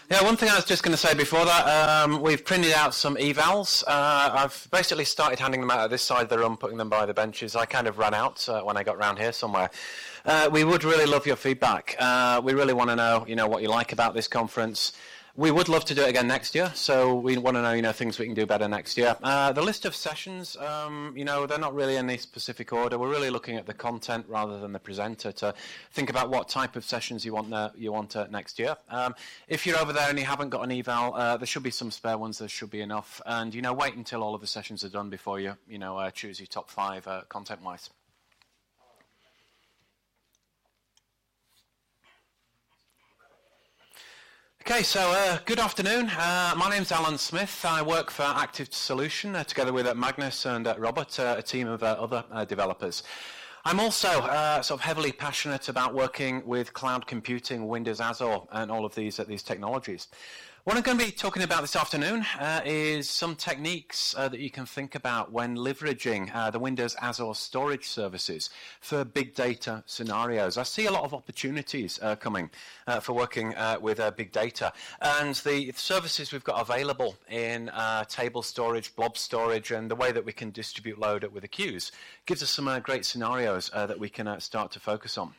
Yeah, one thing I was just going to say before that, we've printed out some evals. I've basically started handing them out at this side of the room, putting them by the benches. I kind of ran out when I got round here somewhere. We would really love your feedback. We really want to know, what you like about this conference. We would love to do it again next year, so we want to know, things we can do better next year. The list of sessions, they're not really in any specific order. We're really looking at the content rather than the presenter to think about what type of sessions you want next year. If you're over there and you haven't got an eval, there should be some spare ones. There should be enough. And, wait until all of the sessions are done before you, choose your top 5 content-wise. Okay, so good afternoon. My name's Alan Smith. I work for Active Solution together with Magnus and Robert, a team of other developers. I'm also sort of heavily passionate about working with cloud computing, Windows, Azure, and all of these technologies. What I'm going to be talking about this afternoon is some techniques that you can think about when leveraging the Windows Azure storage services for big data scenarios. I see a lot of opportunities coming for working with big data, and the services we've got available in table storage, blob storage, and the way that we can distribute load with the queues gives us some great scenarios that we can start to focus on.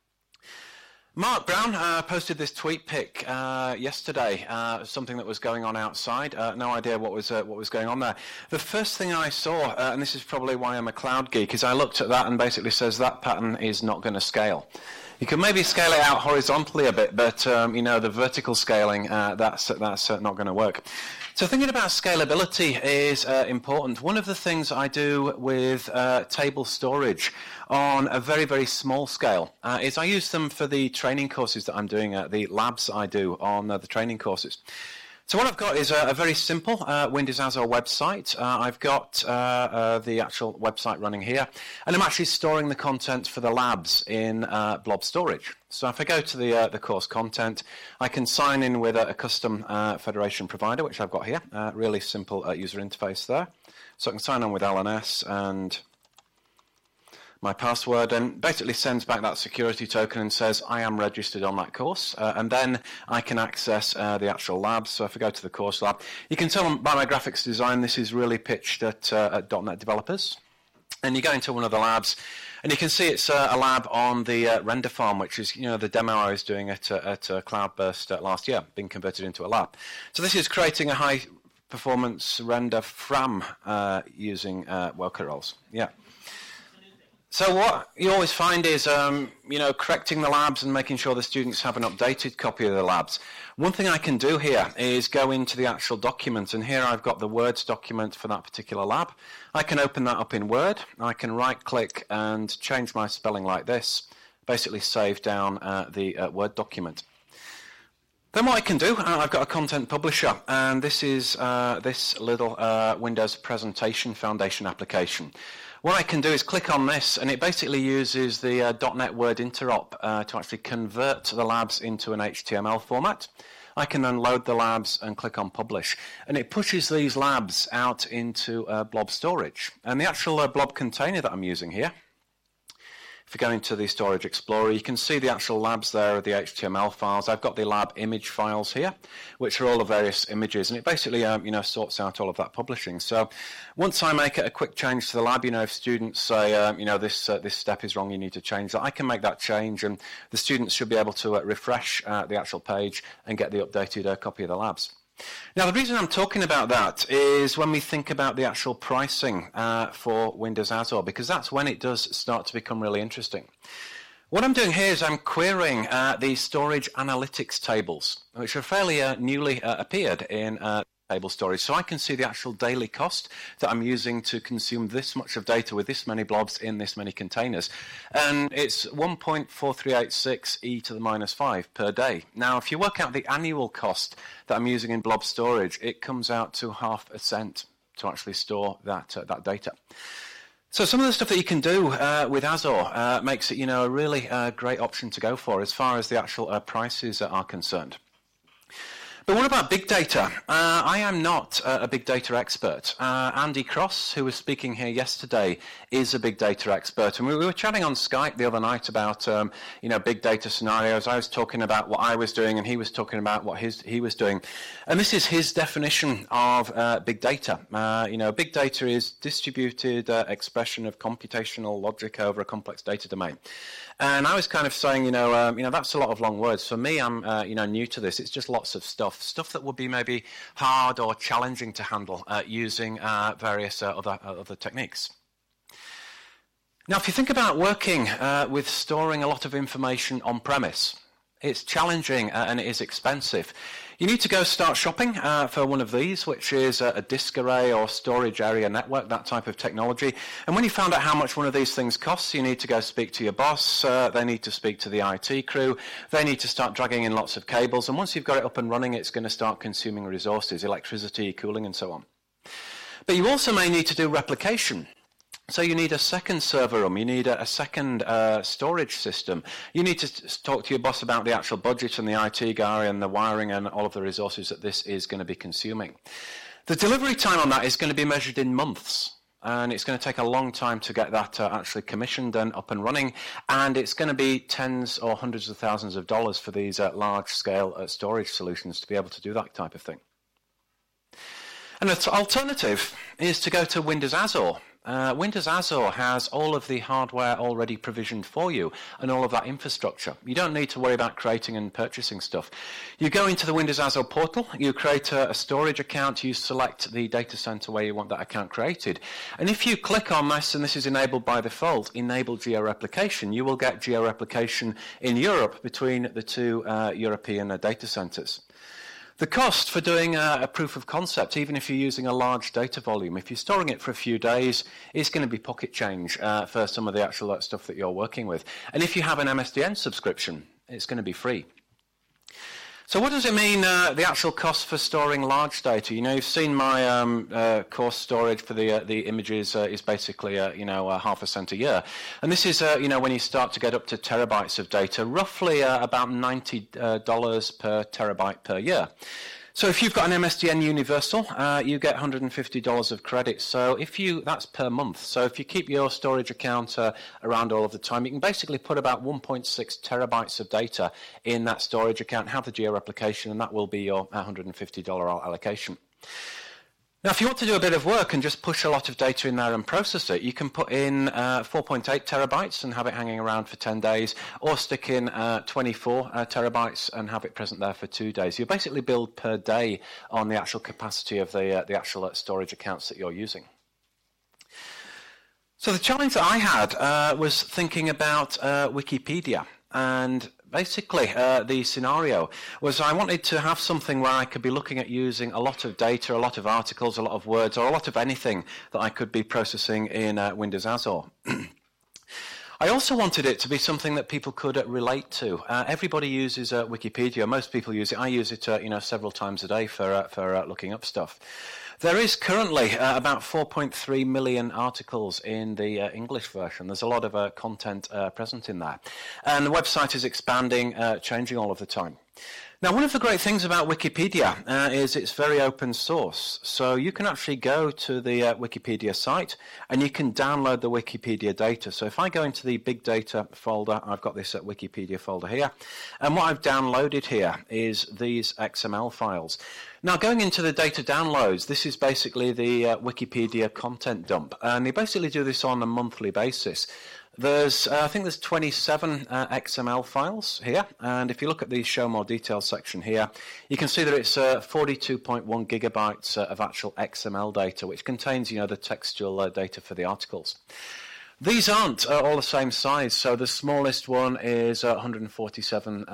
Mark Brown posted this tweet pic yesterday, something that was going on outside. No idea what was going on there. The first thing I saw, and this is probably why I'm a cloud geek, is I looked at that and basically says that pattern is not going to scale. You can maybe scale it out horizontally a bit, but the vertical scaling, that's not going to work. So thinking about scalability is important. One of the things I do with table storage on a very, very small scale is I use them for the training courses that I'm doing, the labs I do on the training courses. So what I've got is a very simple Windows Azure website. I've got the actual website running here, and I'm actually storing the content for the labs in blob storage. So if I go to the course content, I can sign in with a custom federation provider, which I've got here. Really simple user interface there. So I can sign on with LNS and my password, and basically sends back that security token and says I am registered on that course, and then I can access the actual labs. So if I go to the course lab, you can tell by my graphics design this is really pitched at .NET developers. And you go into one of the labs, and you can see it's a lab on the render farm, which is the demo I was doing at Cloudburst last year, being converted into a lab. So this is creating a high performance render from using worker roles. Yeah. So what you always find is, correcting the labs and making sure the students have an updated copy of the labs. One thing I can do here is go into the actual document, and here I've got the Word document for that particular lab. I can open that up in Word. I can right-click and change my spelling like this, basically save down the Word document. Then what I can do, I've got a content publisher, and this is this little Windows Presentation Foundation application. What I can do is click on this, and it basically uses the .NET Word Interop to actually convert the labs into an HTML format. I can then load the labs and click on Publish, and it pushes these labs out into blob storage. And the actual blob container that I'm using here, if you go into the Storage Explorer, you can see the actual labs there are the HTML files. I've got the lab image files here, which are all the various images, and it basically sorts out all of that publishing. So once I make it a quick change to the lab, if students say this step is wrong, you need to change that, I can make that change, and the students should be able to refresh the actual page and get the updated copy of the labs. Now, the reason I'm talking about that is when we think about the actual pricing for Windows Azure, because that's when it does start to become really interesting. What I'm doing here is I'm querying the storage analytics tables, which are fairly newly appeared in table storage. So I can see the actual daily cost that I'm using to consume this much of data with this many blobs in this many containers. And it's 1.4386 e to the minus 5 per day. Now, if you work out the annual cost that I'm using in blob storage, it comes out to ½ cent to actually store that data. So some of the stuff that you can do with Azure makes it, a really great option to go for as far as the actual prices are concerned. But what about big data? I am not a big data expert. Andy Cross, who was speaking here yesterday, is a big data expert. And we were chatting on Skype the other night about big data scenarios. I was talking about what I was doing, and he was talking about what he was doing. And this is his definition of big data. Big data is distributed expression of computational logic over a complex data domain. And I was kind of saying, that's a lot of long words. For me, I'm, new to this. It's just lots of stuff that would be maybe hard or challenging to handle using various other techniques. Now, if you think about working with storing a lot of information on premise, it's challenging and it is expensive. You need to go start shopping for one of these, which is a disk array or storage area network, that type of technology. And when you found out how much one of these things costs, you need to go speak to your boss. They need to speak to the IT crew. They need to start dragging in lots of cables. And once you've got it up and running, it's going to start consuming resources, electricity, cooling, and so on. But you also may need to do replication. So you need a second server room, you need a second storage system. You need to talk to your boss about the actual budget and the IT guy and the wiring and all of the resources that this is going to be consuming. The delivery time on that is going to be measured in months. And it's going to take a long time to get that actually commissioned and up and running. And it's going to be tens or hundreds of thousands of dollars for these large-scale storage solutions to be able to do that type of thing. And an alternative is to go to Windows Azure. Windows Azure has all of the hardware already provisioned for you and all of that infrastructure. You don't need to worry about creating and purchasing stuff. You go into the Windows Azure portal, you create a storage account, you select the data center where you want that account created. And if you click on this, and this is enabled by default, enable georeplication, you will get georeplication in Europe between the two European data centers. The cost for doing a proof of concept, even if you're using a large data volume, if you're storing it for a few days, it's going to be pocket change for some of the actual stuff that you're working with. And if you have an MSDN subscription, it's going to be free. So what does it mean, the actual cost for storing large data? You've seen my course storage for the images is basically, half a cent a year. And this is, when you start to get up to terabytes of data, roughly about $90 per terabyte per year. So if you've got an MSDN Universal, you get $150 of credit. So that's per month. So if you keep your storage account around all of the time, you can basically put about 1.6 terabytes of data in that storage account, have the georeplication, and that will be your $150 allocation. Now, if you want to do a bit of work and just push a lot of data in there and process it, you can put in 4.8 terabytes and have it hanging around for 10 days, or stick in 24 terabytes and have it present there for 2 days. You basically build per day on the actual capacity of the actual storage accounts that you're using. So the challenge that I had was thinking about Wikipedia. And basically, the scenario was I wanted to have something where I could be looking at using a lot of data, a lot of articles, a lot of words, or a lot of anything that I could be processing in Windows Azure. I also wanted it to be something that people could relate to. Everybody uses Wikipedia. Most people use it. I use it, several times a day for looking up stuff. There is currently about 4.3 million articles in the English version. There's a lot of content present in there. And the website is expanding, changing all of the time. Now, one of the great things about Wikipedia is it's very open source. So you can actually go to the Wikipedia site and you can download the Wikipedia data. So if I go into the big data folder, I've got this Wikipedia folder here. And what I've downloaded here is these XML files. Now, going into the data downloads, this is basically the Wikipedia content dump. And they basically do this on a monthly basis. I think there's 27 XML files here, and if you look at the show more details section here, you can see that it's 42.1 gigabytes of actual XML data, which contains, the textual data for the articles. These aren't all the same size, so the smallest one is 147.5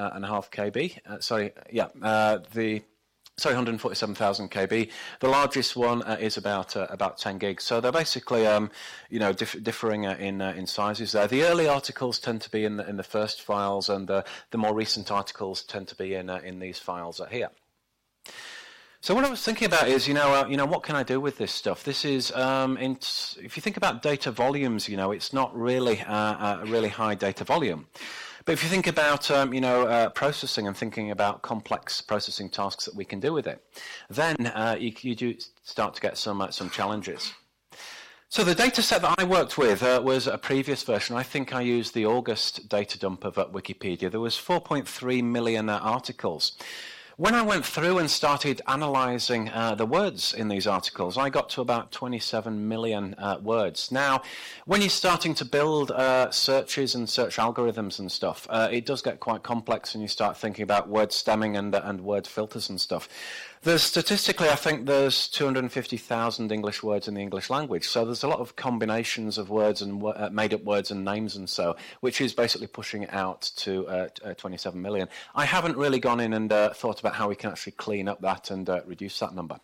KB. 147,000 KB. The largest one is about 10 gigs. So they're basically, differing in sizes there. The early articles tend to be in the first files, and the more recent articles tend to be in these files here. So what I was thinking about is, what can I do with this stuff? This is, if you think about data volumes, it's not really a really high data volume. But if you think about processing and thinking about complex processing tasks that we can do with it, then you do start to get some challenges. So the data set that I worked with was a previous version. I think I used the August data dump of Wikipedia. There was 4.3 million articles. When I went through and started analysing the words in these articles, I got to about 27 million words. Now, when you're starting to build searches and search algorithms and stuff, it does get quite complex when you start thinking about word stemming and word filters and stuff. Statistically, I think there's 250,000 English words in the English language, so there's a lot of combinations of words and made-up words and names and so, which is basically pushing it out to 27 million. I haven't really gone in and thought about how we can actually clean up that and reduce that number.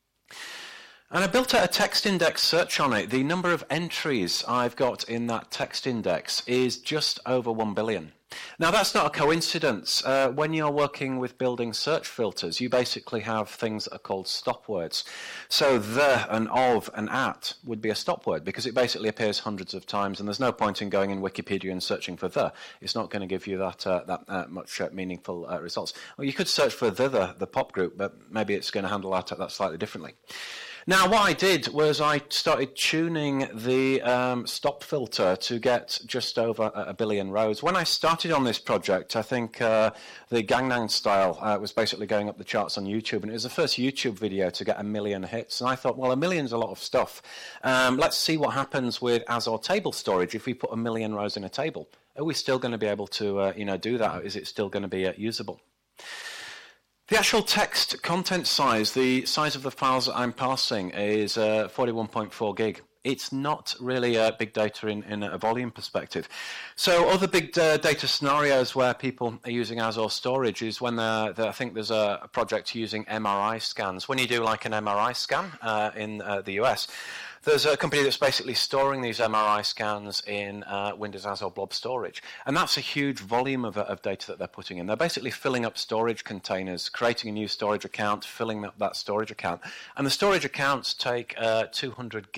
And I built a text index search on it. The number of entries I've got in that text index is just over 1 billion. Now, that's not a coincidence. When you're working with building search filters, you basically have things that are called stop words. So the and of and at would be a stop word because it basically appears hundreds of times, and there's no point in going in Wikipedia and searching for the. It's not going to give you that much meaningful results. Well, you could search for the pop group, but maybe it's going to handle that slightly differently. Now, what I did was I started tuning the stop filter to get just over 1 billion rows. When I started on this project, I think the Gangnam Style was basically going up the charts on YouTube, and it was the first YouTube video to get 1 million hits. And I thought, well, 1 million's a lot of stuff. Let's see what happens with Azure table storage if we put 1 million rows in a table. Are we still going to be able to do that? Is it still going to be usable? The actual text content size, the size of the files that I'm parsing is 41.4 gig. It's not really big data in a volume perspective. So other big data scenarios where people are using Azure storage is when I think there's a project using MRI scans. When you do like an MRI scan in the US, there's a company that's basically storing these MRI scans in Windows Azure Blob Storage. And that's a huge volume of data that they're putting in. They're basically filling up storage containers, creating a new storage account, filling up that storage account. And the storage accounts take 200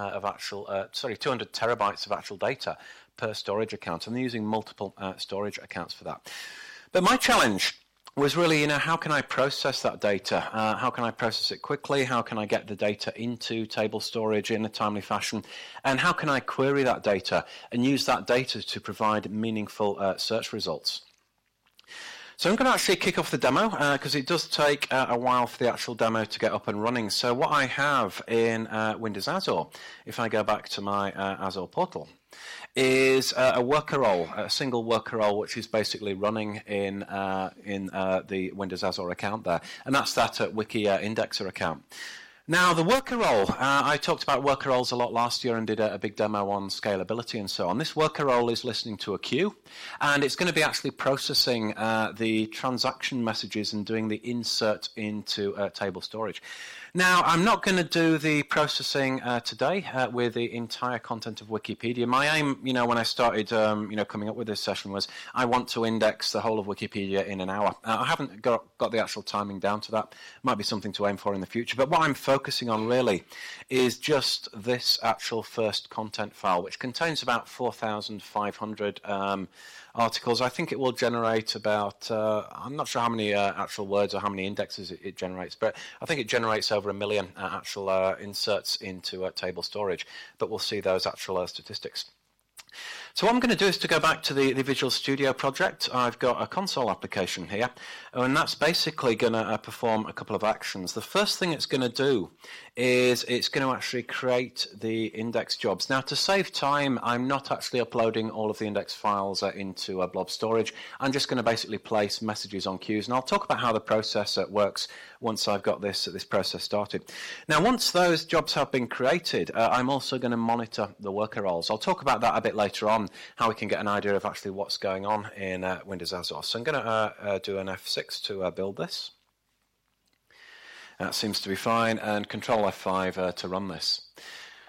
terabytes of actual data per storage account. And they're using multiple storage accounts for that. But my challenge was really, how can I process that data? How can I process it quickly? How can I get the data into table storage in a timely fashion? And how can I query that data and use that data to provide meaningful search results? So I'm going to actually kick off the demo because it does take a while for the actual demo to get up and running. So what I have in Windows Azure, if I go back to my Azure portal, is a worker role, a single worker role, which is basically running in the Windows Azure account there, and that's that Wiki Indexer account. Now, the worker role, I talked about worker roles a lot last year and did a big demo on scalability and so on. This worker role is listening to a queue, and it's going to be actually processing the transaction messages and doing the insert into table storage. Now, I'm not going to do the processing today with the entire content of Wikipedia. My aim, when I started, coming up with this session was I want to index the whole of Wikipedia in an hour. I haven't got the actual timing down to that. Might be something to aim for in the future. But what I'm focusing on really is just this actual first content file, which contains about 4,500 articles. I think it will generate about, I'm not sure how many actual words or how many indexes it generates, but I think it generates over 1 million actual inserts into table storage, but we'll see those actual statistics. So what I'm going to do is to go back to the Visual Studio project. I've got a console application here, and that's basically going to perform a couple of actions. The first thing it's going to do is it's going to actually create the index jobs. Now, to save time, I'm not actually uploading all of the index files into a blob storage. I'm just going to basically place messages on queues, and I'll talk about how the process works once I've got this process started. Now, once those jobs have been created, I'm also going to monitor the worker roles. I'll talk about that a bit later on, how we can get an idea of actually what's going on in Windows Azure. So I'm going to do an F6 to build this. That seems to be fine, and Control F5 to run this.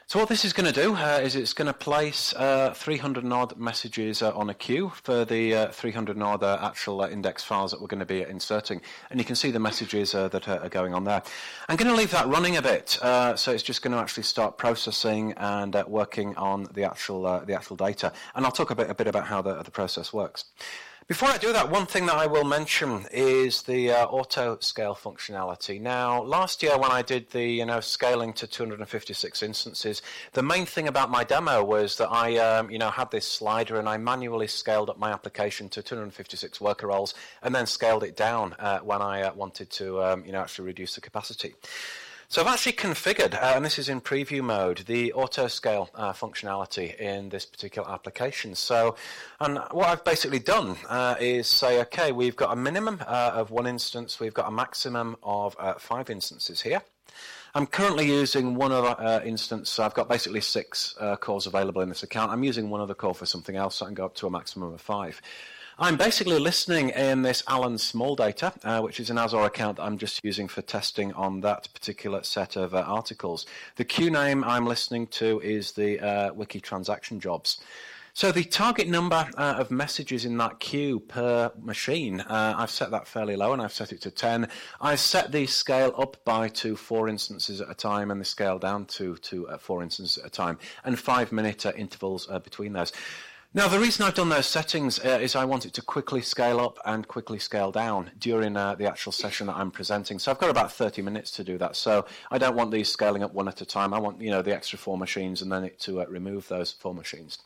So what this is going to do is it's going to place 300 and odd messages on a queue for the 300 and odd actual index files that we're going to be inserting. And you can see the messages that are going on there. I'm going to leave that running a bit, so it's just going to actually start processing and working on the actual data. And I'll talk a bit about how the process works. Before I do that, one thing that I will mention is the auto scale functionality. Now, last year when I did the scaling to 256 instances, the main thing about my demo was that I had this slider and I manually scaled up my application to 256 worker roles and then scaled it down when I wanted to actually reduce the capacity. So I've actually configured, and this is in preview mode, the auto-scale functionality in this particular application. So, and what I've basically done is say, okay, we've got a minimum of 1 instance, we've got a maximum of 5 instances here. I'm currently using one other instance, so I've got basically 6 cores available in this account. I'm using one other core for something else, so I can go up to a maximum of 5. I'm basically listening in this Alan Small data, which is an Azure account that I'm just using for testing on that particular set of articles. The queue name I'm listening to is the Wiki transaction jobs. So the target number of messages in that queue per machine, I've set that fairly low and I've set it to 10. I set the scale up by to 4 instances at a time and the scale down to 4 instances at a time, and 5-minute intervals between those. Now, the reason I've done those settings is I want it to quickly scale up and quickly scale down during the actual session that I'm presenting. So I've got about 30 minutes to do that. So I don't want these scaling up one at a time. I want, the extra 4 machines and then it to remove those 4 machines.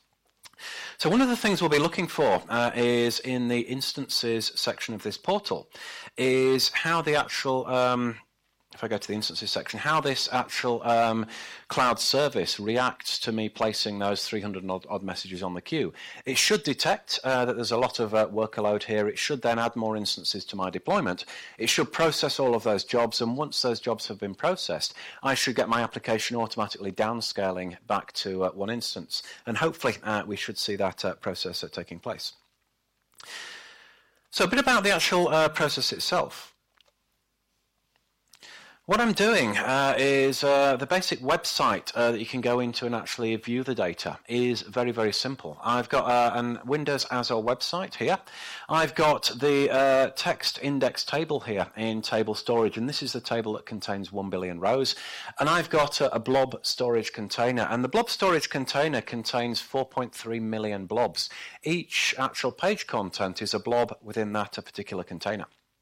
So one of the things we'll be looking for is in the instances section of this portal is how the actual... if I go to the instances section, how this actual cloud service reacts to me placing those 300 odd messages on the queue. It should detect that there's a lot of workload here. It should then add more instances to my deployment. It should process all of those jobs, and once those jobs have been processed, I should get my application automatically downscaling back to 1 instance. And hopefully we should see that process taking place. So a bit about the actual process itself. What I'm doing is the basic website that you can go into and actually view the data is very, very simple. I've got a Windows Azure website here. I've got the text index table here in table storage, and this is the table that contains 1 billion rows. And I've got a blob storage container, and the blob storage container contains 4.3 million blobs. Each actual page content is a blob within that particular container.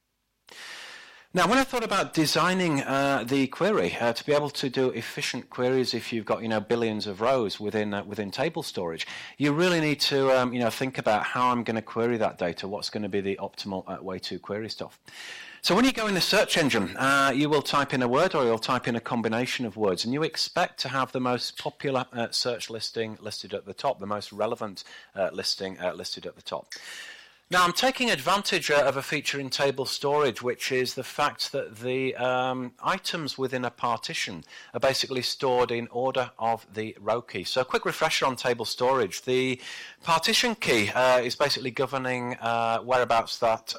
Now, when I thought about designing the query to be able to do efficient queries, if you've got billions of rows within table storage, you really need to think about how I'm going to query that data. What's going to be the optimal way to query stuff? So when you go in the search engine, you will type in a word or you'll type in a combination of words, and you expect to have the most popular search listing listed at the top, the most relevant listing listed at the top. Now, I'm taking advantage of a feature in table storage, which is the fact that the items within a partition are basically stored in order of the row key. So a quick refresher on table storage. The partition key is basically governing whereabouts that,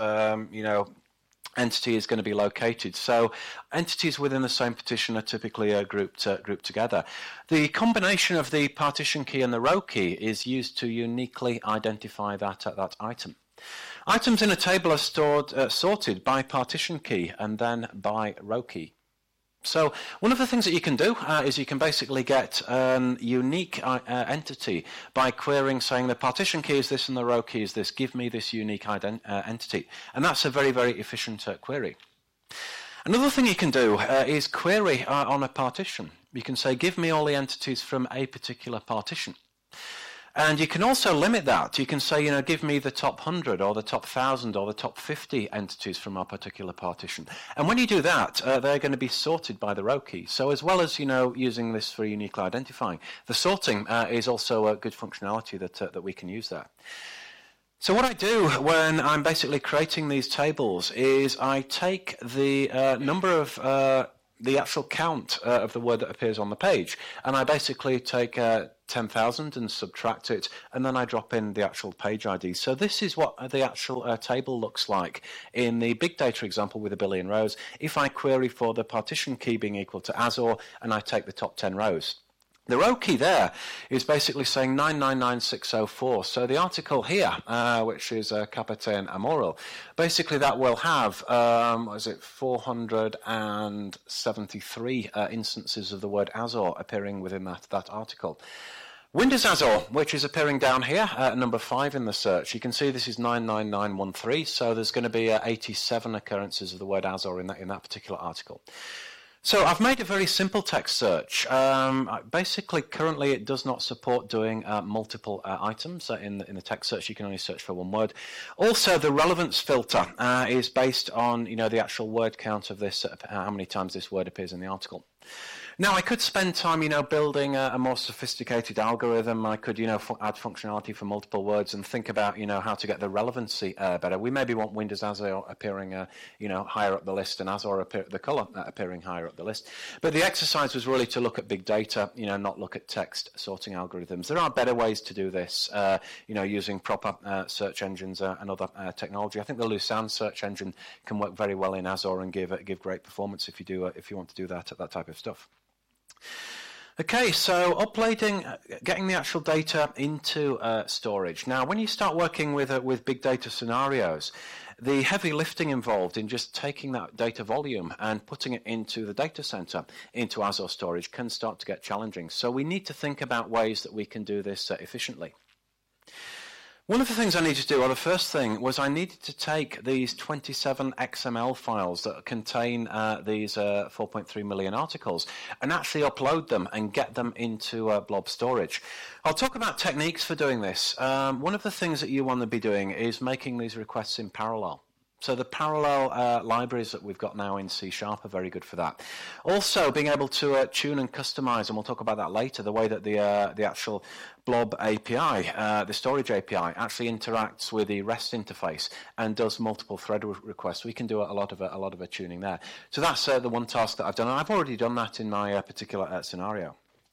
entity is going to be located. So entities within the same partition are typically grouped together. The combination of the partition key and the row key is used to uniquely identify that item. Items in a table are sorted by partition key and then by row key. So one of the things that you can do is you can basically get a unique entity by querying saying the partition key is this and the row key is this. Give me this unique entity. And that's a very, very efficient query. Another thing you can do is query on a partition. You can say, give me all the entities from a particular partition. And you can also limit that. You can say, give me the top 100 or the top 1,000 or the top 50 entities from our particular partition. And when you do that, they're going to be sorted by the row key. So as well as, using this for uniquely identifying, the sorting is also a good functionality that we can use there. So what I do when I'm basically creating these tables is I take the number of the actual count of the word that appears on the page, and I basically take 10,000 and subtract it, and then I drop in the actual page ID. So this is what the actual table looks like in the big data example with 1 billion rows if I query for the partition key being equal to Azure and I take the top 10 rows. The row key there is basically saying 999604. So the article here, which is Capitaine Amoral, basically that will have, 473 instances of the word Azor appearing within that article. Windows Azor, which is appearing down here at number 5 in the search. You can see this is 99913, so there's going to be 87 occurrences of the word Azor in that particular article. So I've made a very simple text search. Basically, currently it does not support doing multiple items. In the text search, you can only search for one word. Also, the relevance filter is based on the actual word count of this, how many times this word appears in the article. Now, I could spend time, building a more sophisticated algorithm. I could, add functionality for multiple words and think about, how to get the relevancy better. We maybe want Windows Azor appearing, higher up the list, and Azor the color appearing higher up the list. But the exercise was really to look at big data, not look at text sorting algorithms. There are better ways to do this, using proper search engines and other technology. I think the Lucene search engine can work very well in Azor and give great performance if you want to do that type of stuff. Okay, so uploading, getting the actual data into storage. Now, when you start working with big data scenarios, the heavy lifting involved in just taking that data volume and putting it into the data center, into Azure storage, can start to get challenging. So we need to think about ways that we can do this efficiently. One of the things I needed to do, or the first thing, was I needed to take these 27 XML files that contain these 4.3 million articles and actually upload them and get them into blob storage. I'll talk about techniques for doing this. One of the things that you want to be doing is making these requests in parallel. So the parallel libraries that we've got now in C# are very good for that. Also, being able to tune and customize, and we'll talk about that later, the way that the actual Blob API, the storage API, actually interacts with the REST interface and does multiple thread requests. We can do a lot of tuning there. So that's the one task that I've done, and I've already done that in my particular scenario.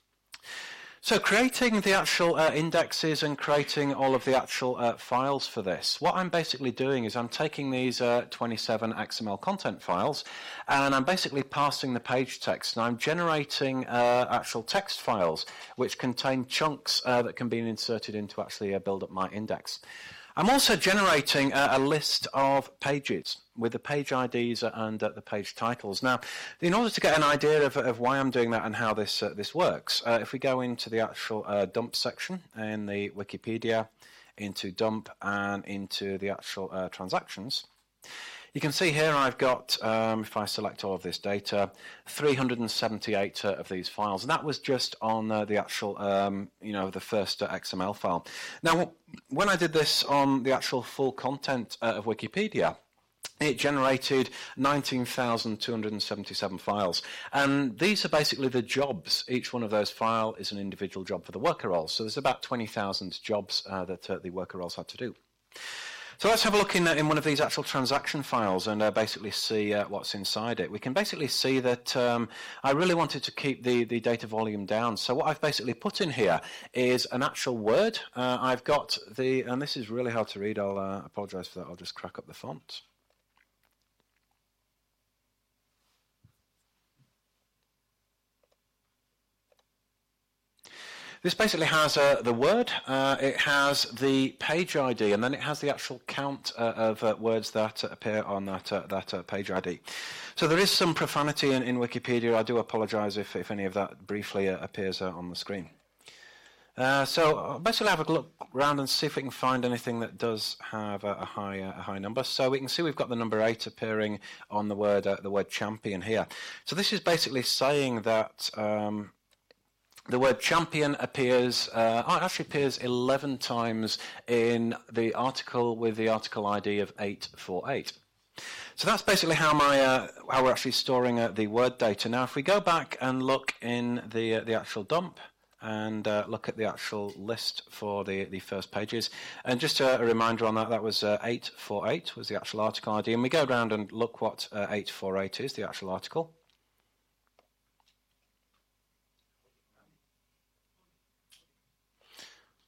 So creating the actual indexes and creating all of the actual files for this, what I'm basically doing is I'm taking these 27 XML content files and I'm basically passing the page text, and I'm generating actual text files which contain chunks that can be inserted into actually build up my index. I'm also generating a list of pages with the page IDs and the page titles. Now, in order to get an idea of why I'm doing that and how this works, if we go into the actual dump section in the Wikipedia, into dump and into the actual transactions, you can see here I've got, if I select all of this data, 378 of these files. And that was just on the actual, the first XML file. Now, when I did this on the actual full content of Wikipedia, it generated 19,277 files. And these are basically the jobs. Each one of those files is an individual job for the worker roles. So there's about 20,000 jobs that the worker roles had to do. So let's have a look in one of these actual transaction files and basically see what's inside it. We can basically see that I really wanted to keep the data volume down. So what I've basically put in here is an actual word. I've got and this is really hard to read. I'll apologize for that. I'll just crack up the font. This basically has the word, it has the page ID, and then it has the actual count of words that appear on that page ID. So there is some profanity in Wikipedia. I do apologize if any of that briefly appears on the screen. So I'll basically have a look around and see if we can find anything that does have a high number. So we can see we've got the number 8 appearing on the word champion here. So this is basically saying that the word champion appears 11 times in the article with the article ID of 848. So that's basically how we're actually storing the word data. Now, if we go back and look in the actual dump and look at the actual list for the first pages, and just a reminder on that was 848 was the actual article ID, and we go around and look what 848 is, the actual article.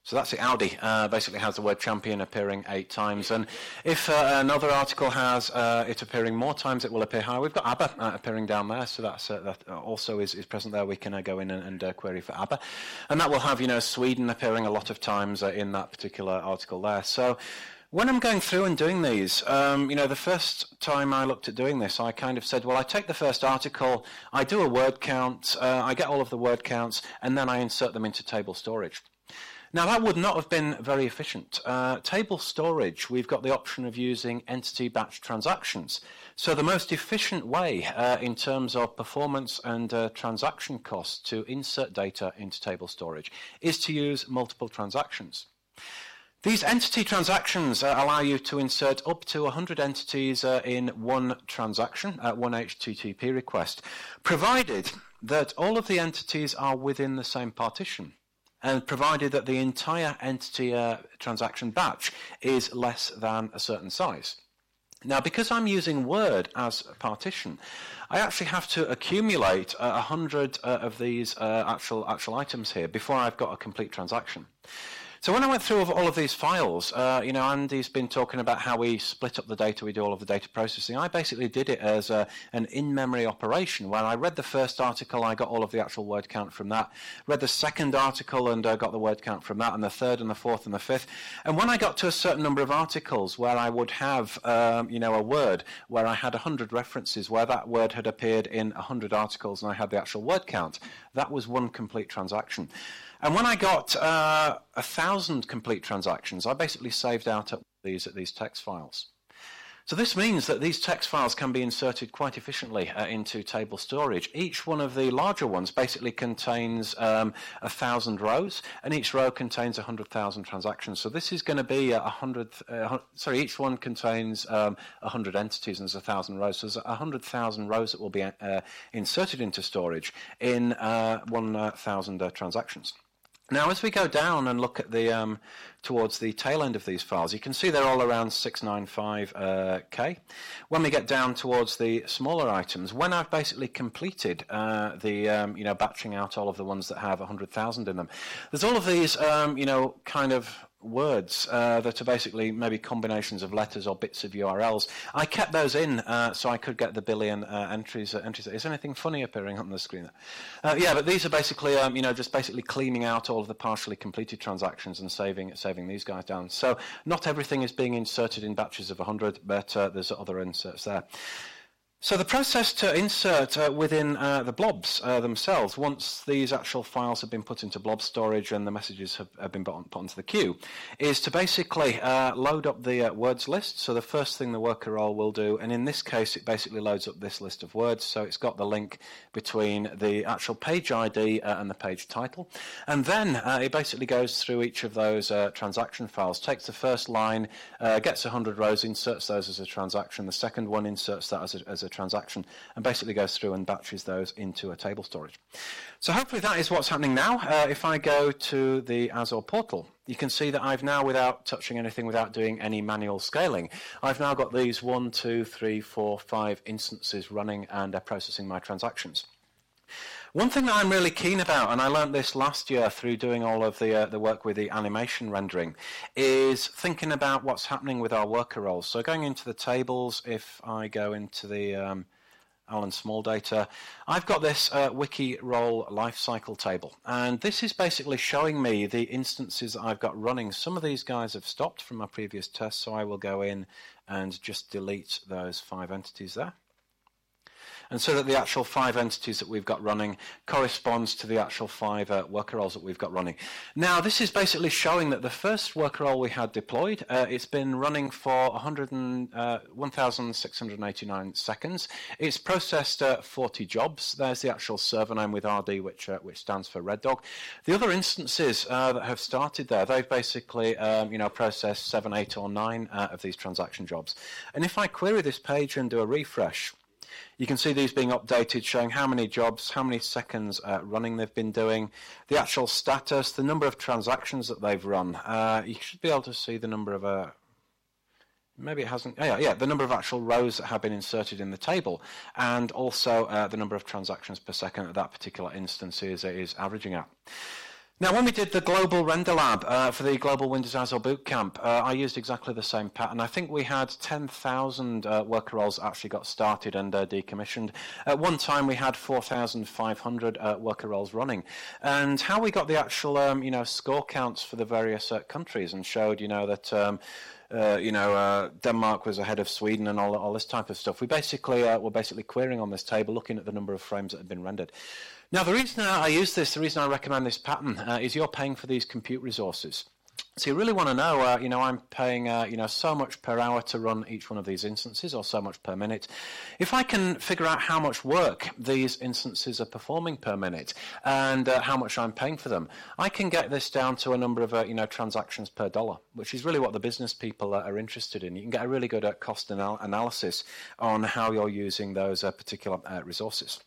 So that's it. Audi basically has the word champion appearing 8 times. And if another article has it appearing more times, it will appear higher. We've got ABBA appearing down there, so that also is present there. We can go in and query for ABBA. And that will have, Sweden appearing a lot of times in that particular article there. So when I'm going through and doing these, the first time I looked at doing this, I kind of said, well, I take the first article, I do a word count, I get all of the word counts, and then I insert them into table storage. Now, that would not have been very efficient. Table storage, we've got the option of using entity batch transactions. So the most efficient way in terms of performance and transaction costs to insert data into table storage is to use multiple transactions. These entity transactions allow you to insert up to 100 entities in one transaction, one HTTP request, provided that all of the entities are within the same partition, and provided that the entire entity transaction batch is less than a certain size. Now, because I'm using Word as a partition, I actually have to accumulate 100 of these actual items here before I've got a complete transaction. So when I went through all of these files, Andy's been talking about how we split up the data, we do all of the data processing. I basically did it as an in-memory operation where I read the first article, I got all of the actual word count from that, read the second article and got the word count from that, and the third and the fourth and the fifth. And when I got to a certain number of articles where I would have, a word where I had 100 references, where that word had appeared in 100 articles and I had the actual word count, that was one complete transaction. And when I got 1,000 complete transactions, I basically saved out these text files. So this means that these text files can be inserted quite efficiently into table storage. Each one of the larger ones basically contains 1,000 rows, and each row contains 100,000 transactions. So this is going to be each one contains 100 entities, and there's 1,000 rows. So there's 100,000 rows that will be inserted into storage in 1,000 transactions. Now, as we go down and look at the towards the tail end of these files, you can see they're all around 695K. When we get down towards the smaller items, when I've basically completed batching out all of the ones that have 100,000 in them, there's all of these, kind of words that are basically maybe combinations of letters or bits of URLs. I kept those in so I could get the billion entries. Is anything funny appearing on the screen? But these are basically, just basically cleaning out all of the partially completed transactions and saving these guys down. So not everything is being inserted in batches of 100, but there's other inserts there. So the process to insert within the blobs themselves, once these actual files have been put into blob storage and the messages have been put onto the queue, is to basically load up the words list. So the first thing the worker role will do, and in this case it basically loads up this list of words, so it's got the link between the actual page ID and the page title, and then it basically goes through each of those transaction files, takes the first line, gets 100 rows, inserts those as a transaction, the second one inserts that as a transaction, and basically goes through and batches those into a table storage. So hopefully that is what's happening now. If I go to the Azure portal, you can see that I've now, without touching anything, without doing any manual scaling, I've now got these 1, 2, 3, 4, 5 instances running and processing my transactions. One thing that I'm really keen about, and I learned this last year through doing all of the work with the animation rendering, is thinking about what's happening with our worker roles. So going into the tables, if I go into the Alan Small data, I've got this wiki role lifecycle table, and this is basically showing me the instances that I've got running. Some of these guys have stopped from my previous test, so I will go in and just delete those 5 entities there. And so that the actual 5 entities that we've got running corresponds to the actual 5 worker roles that we've got running. Now, this is basically showing that the first worker role we had deployed, it's been running for 1,689 seconds. It's processed 40 jobs. There's the actual server name with RD, which stands for Red Dog. The other instances that have started there, they've basically processed 7, 8, or 9 of these transaction jobs. And if I query this page and do a refresh, you can see these being updated, showing how many jobs, how many seconds running they've been doing, the actual status, the number of transactions that they've run. You should be able to see the number of, maybe it hasn't, the number of actual rows that have been inserted in the table, and also the number of transactions per second that particular instance is averaging at. Now, when we did the Global Render Lab for the Global Windows Azure Bootcamp, I used exactly the same pattern. I think we had 10,000 worker roles actually got started and decommissioned. At one time, we had 4,500 worker roles running. And how we got the actual, score counts for the various countries and showed, that Denmark was ahead of Sweden and all this type of stuff. We basically were querying on this table, looking at the number of frames that had been rendered. Now, the reason I use this, the reason I recommend this pattern is you're paying for these compute resources. So you really want to know, I'm paying, so much per hour to run each one of these instances or so much per minute. If I can figure out how much work these instances are performing per minute and how much I'm paying for them, I can get this down to a number of, transactions per dollar, which is really what the business people are interested in. You can get a really good cost analysis on how you're using those particular resources.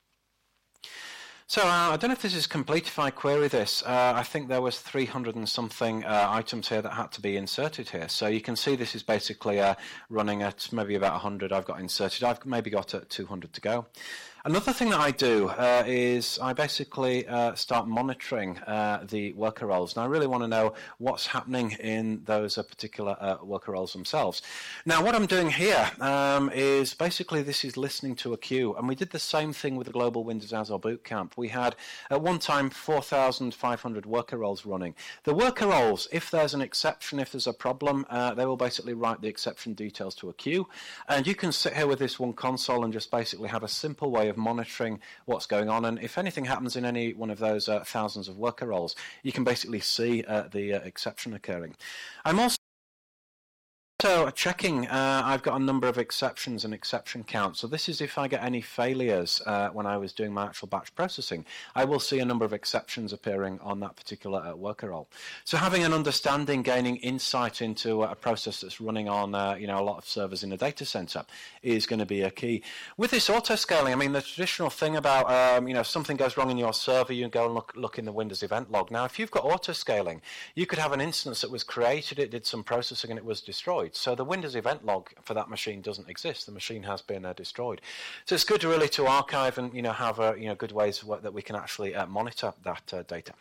So I don't know if this is complete if I query this. I think there was 300 and something items here that had to be inserted here. So you can see this is basically running at maybe about 100 I've got inserted. I've maybe got 200 to go. Another thing that I do is I basically start monitoring the worker roles. And I really want to know what's happening in those particular worker roles themselves. Now, what I'm doing here is basically this is listening to a queue. And we did the same thing with the Global Windows Azure Bootcamp. We had, at one time, 4,500 worker roles running. The worker roles, if there's an exception, if there's a problem, they will basically write the exception details to a queue. And you can sit here with this one console and just basically have a simple way of monitoring what's going on, and if anything happens in any one of those thousands of worker roles, you can basically see the exception occurring. I'm also checking, I've got a number of exceptions and exception counts. So this is if I get any failures when I was doing my actual batch processing. I will see a number of exceptions appearing on that particular worker role. So having an understanding, gaining insight into a process that's running on a lot of servers in a data center is going to be a key. With this auto-scaling, I mean, the traditional thing about, if something goes wrong in your server, you go and look in the Windows event log. Now, if you've got auto-scaling, you could have an instance that was created, it did some processing, and it was destroyed. So the Windows event log for that machine doesn't exist. The machine has been destroyed. So it's good really to archive and have good ways that we can actually monitor that data.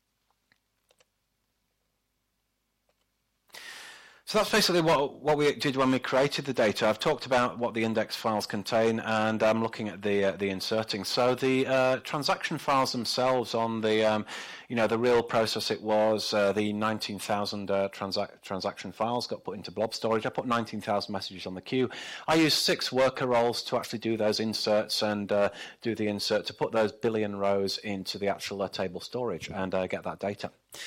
So that's basically what we did when we created the data. I've talked about what the index files contain, and I'm looking at the inserting. So the transaction files themselves on the the real process, it was the 19,000 transaction files got put into blob storage. I put 19,000 messages on the queue. I used 6 worker roles to actually do those inserts and do the insert to put those billion rows into the actual table storage and get that data.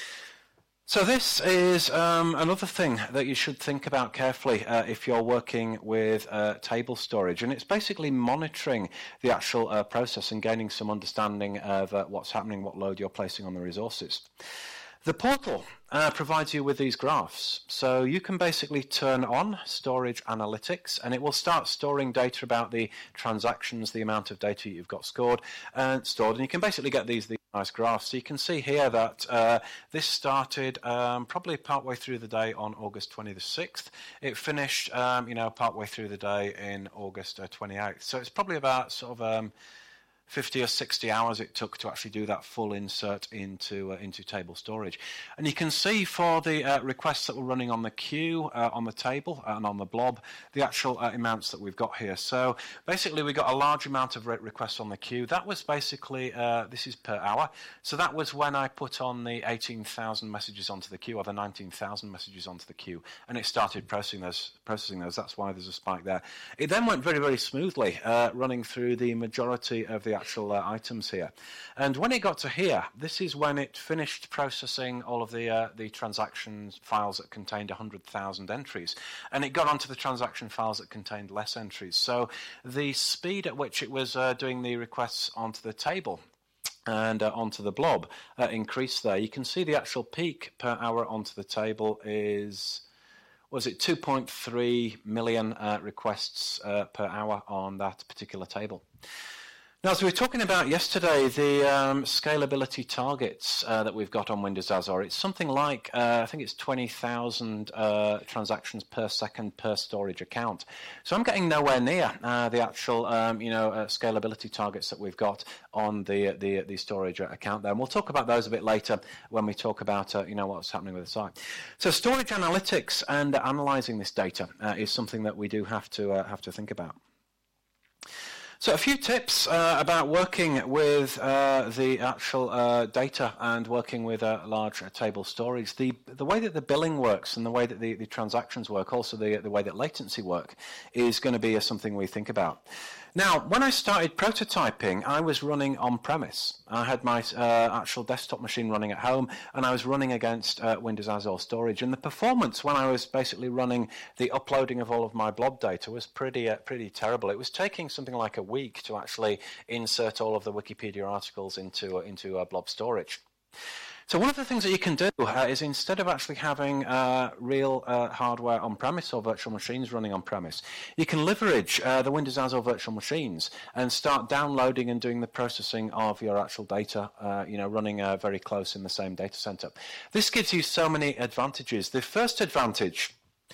So this is another thing that you should think about carefully if you're working with table storage, and it's basically monitoring the actual process and gaining some understanding of what's happening, what load you're placing on the resources. The portal provides you with these graphs. So you can basically turn on storage analytics, and it will start storing data about the transactions, the amount of data you've got stored, and you can basically get these nice graphs. So you can see here that this started probably partway through the day on August 26th. It finished, partway through the day in August 28th. So it's probably about sort of 50 or 60 hours it took to actually do that full insert into table storage. And you can see for the requests that were running on the queue, on the table, and on the blob, the actual amounts that we've got here. So basically we got a large amount of requests on the queue. That was basically, this is per hour, so that was when I put on the 18,000 messages onto the queue, or the 19,000 messages onto the queue, and it started processing those. That's why there's a spike there. It then went very, very smoothly, running through the majority of the actual items here. And when it got to here, this is when it finished processing all of the transaction files that contained 100,000 entries, and it got onto the transaction files that contained less entries. So the speed at which it was doing the requests onto the table and onto the blob increased there. You can see the actual peak per hour onto the table is, was it 2.3 million requests per hour on that particular table. Now, as we were talking about yesterday, the scalability targets that we've got on Windows Azure, it's something like, I think it's 20,000 transactions per second per storage account. So I'm getting nowhere near the actual, scalability targets that we've got on the storage account there. And we'll talk about those a bit later when we talk about, what's happening with the site. So storage analytics and analyzing this data is something that we do have to think about. So a few tips about working with the actual data and working with large table storage. The way that the billing works and the way that the transactions work, also the way that latency work, is going to be something we think about. Now, when I started prototyping, I was running on-premise. I had my actual desktop machine running at home, and I was running against Windows Azure Storage. And the performance when I was basically running the uploading of all of my blob data was pretty terrible. It was taking something like a week to actually insert all of the Wikipedia articles into blob storage. So one of the things that you can do is instead of actually having real hardware on-premise or virtual machines running on-premise, you can leverage the Windows Azure virtual machines and start downloading and doing the processing of your actual data, running very close in the same data center. This gives you so many advantages. The first advantage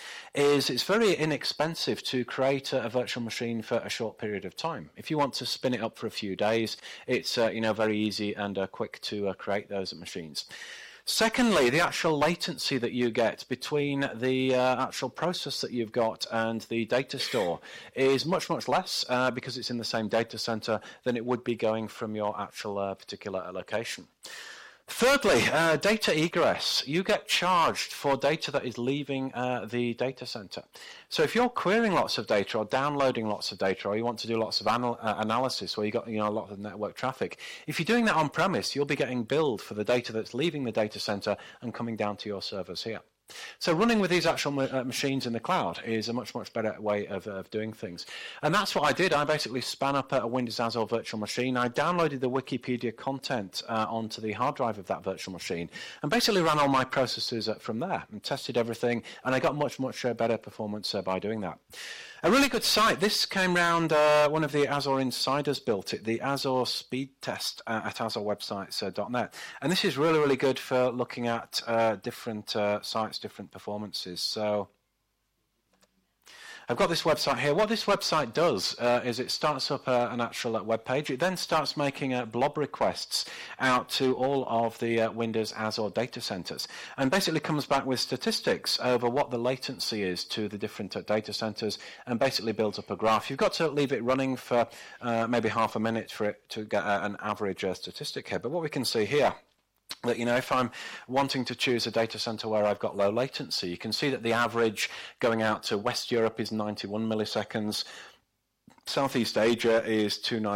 is it's very inexpensive to create a virtual machine for a short period of time. If you want to spin it up for a few days, it's very easy and quick to create those machines. Secondly, the actual latency that you get between the actual process that you've got and the data store is much, much less because it's in the same data center than it would be going from your actual particular location. Thirdly, data egress. You get charged for data that is leaving the data center. So if you're querying lots of data or downloading lots of data, or you want to do lots of analysis, or you got a lot of network traffic, if you're doing that on premise, you'll be getting billed for the data that's leaving the data center and coming down to your servers here. So running with these actual machines in the cloud is a much, much better way of doing things. And that's what I did. I basically span up a Windows Azure virtual machine. I downloaded the Wikipedia content onto the hard drive of that virtual machine and basically ran all my processes from there and tested everything. And I got much, much better performance by doing that. A really good site. This came round, one of the Azure insiders built it, the Azure Speed Test at azurewebsites.net. And this is really, really good for looking at different sites, different performances. So I've got this website here. What this website does is it starts up an actual web page. It then starts making blob requests out to all of the Windows Azure data centers and basically comes back with statistics over what the latency is to the different data centers and basically builds up a graph. You've got to leave it running for maybe half a minute for it to get an average statistic here. But what we can see here, that if I'm wanting to choose a data center where I've got low latency, you can see that the average going out to West Europe is 91 milliseconds. Southeast Asia is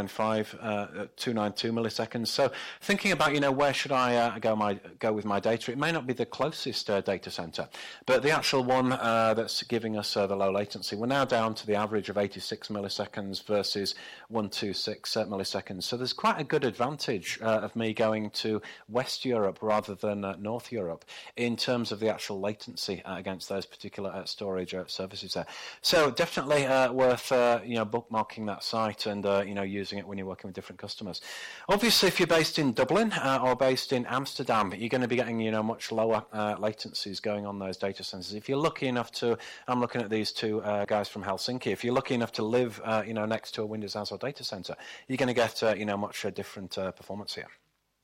292 milliseconds. So thinking about, where should I go with my data? It may not be the closest data center, but the actual one that's giving us the low latency. We're now down to the average of 86 milliseconds versus 126 milliseconds. So there's quite a good advantage of me going to West Europe rather than North Europe in terms of the actual latency against those particular storage services there. So definitely worth bookmarking that site and using it when you're working with different customers. Obviously, if you're based in Dublin or based in Amsterdam, you're going to be getting much lower latencies going on those data centers. If you're lucky enough to, I'm looking at these two guys from Helsinki. If you're lucky enough to live next to a Windows Azure data center, you're going to get much different performance here.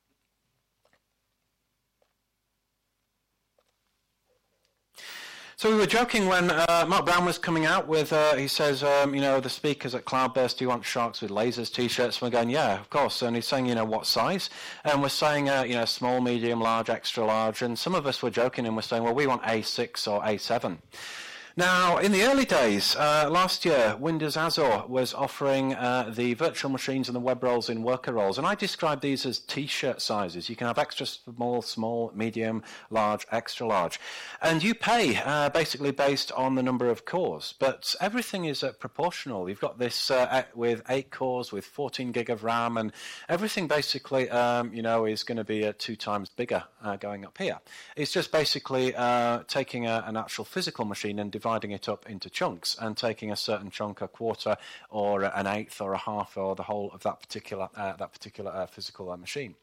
So we were joking when Mark Brown was coming out with, he says, the speakers at Cloudburst, do you want Sharks with Lasers t-shirts? And we're going, yeah, of course. And he's saying, what size? And we're saying, small, medium, large, extra large. And some of us were joking and we're saying, well, we want A6 or A7. Now, in the early days, last year, Windows Azure was offering the virtual machines and the web roles in worker roles, and I describe these as T-shirt sizes. You can have extra small, medium, large, extra large. And you pay basically based on the number of cores, but everything is proportional. You've got this with 8 cores, with 14 gig of RAM, and everything basically, is going to be 2 times bigger going up here. It's just basically taking an actual physical machine and dividing it up into chunks and taking a certain chunk, a quarter or an eighth or a half or the whole of that particular physical machine.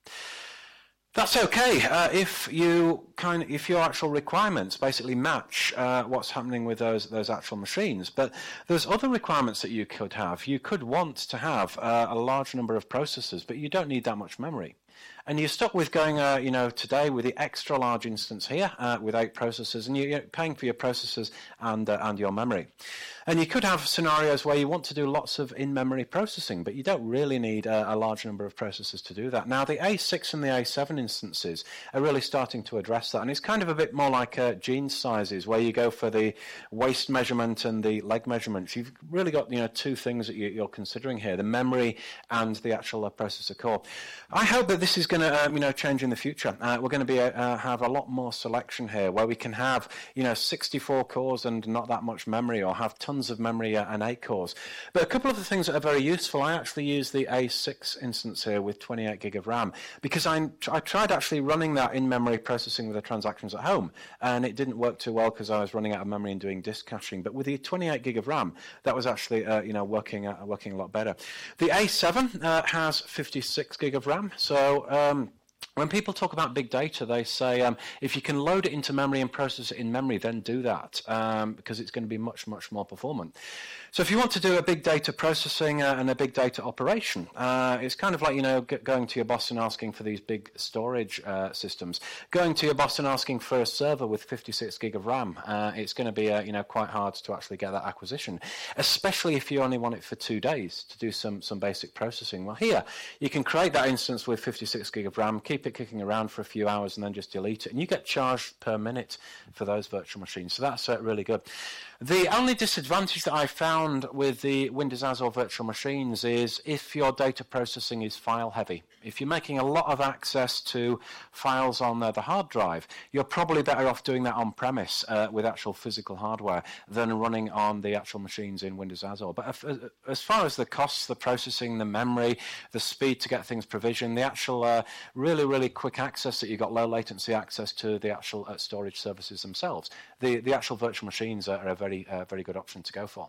That's okay if your actual requirements basically match what's happening with those actual machines. But there's other requirements that you could have. You could want to have a large number of processors, but you don't need that much memory. And you're stuck with going, today with the extra large instance here with 8 processors, and you're paying for your processors and your memory. And you could have scenarios where you want to do lots of in-memory processing, but you don't really need a large number of processors to do that. Now, the A6 and the A7 instances are really starting to address that, and it's kind of a bit more like jeans sizes, where you go for the waist measurement and the leg measurements. You've really got 2 things that you're considering here: the memory and the actual processor core. I hope that this is going to change in the future. We're going to have a lot more selection here, where we can have 64 cores and not that much memory, or have tons of memory and 8 cores. But a couple of the things that are very useful, I actually use the A6 instance here with 28 gig of RAM, because I tried actually running that in-memory processing with the transactions at home, and it didn't work too well because I was running out of memory and doing disk caching. But with the 28 gig of RAM, that was actually working a lot better. The A7 has 56 gig of RAM, so when people talk about big data, they say if you can load it into memory and process it in memory, then do that, because it's going to be much, much more performant. So if you want to do a big data processing and a big data operation, it's kind of like, going to your boss and asking for these big storage systems. Going to your boss and asking for a server with 56 gig of RAM, it's going to be quite hard to actually get that acquisition, especially if you only want it for 2 days to do some basic processing. Well, here, you can create that instance with 56 gig of RAM, keep it kicking around for a few hours, and then just delete it, and you get charged per minute for those virtual machines. So that's really good. The only disadvantage that I found with the Windows Azure virtual machines is if your data processing is file heavy. If you're making a lot of access to files on the hard drive, you're probably better off doing that on premise with actual physical hardware than running on the actual machines in Windows Azure. But as far as the costs, the processing, the memory, the speed to get things provisioned, the actual really, really quick access that you've got, low latency access to the actual storage services themselves, the actual virtual machines are a very good option to go for.